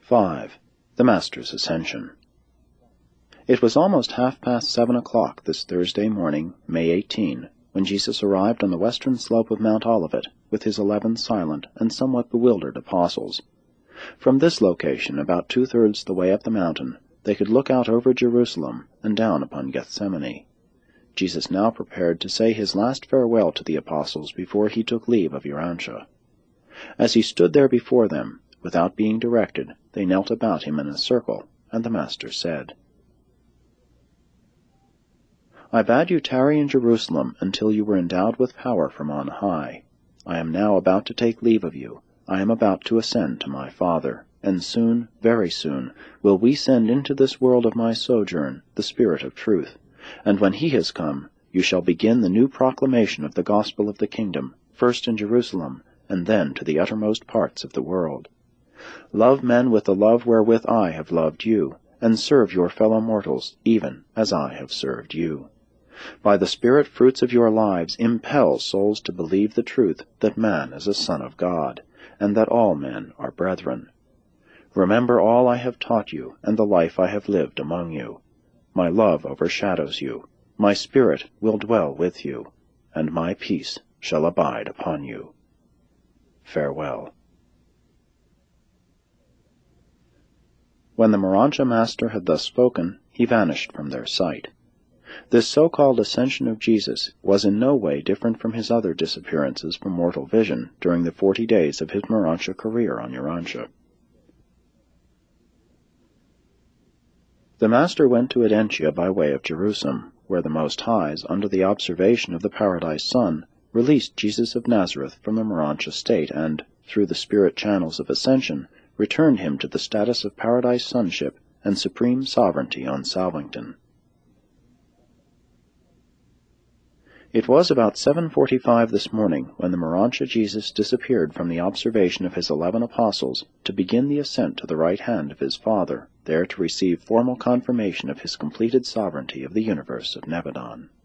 5. The Master's Ascension. It was almost 7:30 this Thursday morning, May 18, when Jesus arrived on the western slope of Mount Olivet with his 11 silent and somewhat bewildered apostles. From this location, about 2/3 the way up the mountain, they could look out over Jerusalem and down upon Gethsemane. Jesus now prepared to say his last farewell to the apostles before he took leave of Urantia. As he stood there before them, without being directed, they knelt about him in a circle, and the Master said, "I bade you tarry in Jerusalem until you were endowed with power from on high. I am now about to take leave of you. I am about to ascend to my Father, and soon, very soon, will we send into this world of my sojourn the Spirit of truth. And when he has come, you shall begin the new proclamation of the gospel of the kingdom, first in Jerusalem, and then to the uttermost parts of the world. Love men with the love wherewith I have loved you, and serve your fellow mortals, even as I have served you. By the Spirit fruits of your lives impel souls to believe the truth that man is a son of God, and that all men are brethren. Remember all I have taught you, and the life I have lived among you. My love overshadows you, my Spirit will dwell with you, and my peace shall abide upon you. Farewell." When the Morancha Master had thus spoken, he vanished from their sight. This so-called ascension of Jesus was in no way different from his other disappearances from mortal vision during the 40 days of his Morancha career on Urantia. The Master went to Edentia by way of Jerusalem, where the Most Highs, under the observation of the Paradise Sun, released Jesus of Nazareth from the Morancha state and, through the spirit channels of ascension, returned him to the status of Paradise Sonship and supreme sovereignty on Salvington. It was about 7:45 this morning when the Morancha Jesus disappeared from the observation of his 11 apostles to begin the ascent to the right hand of his Father, there to receive formal confirmation of his completed sovereignty of the universe of Nebadon.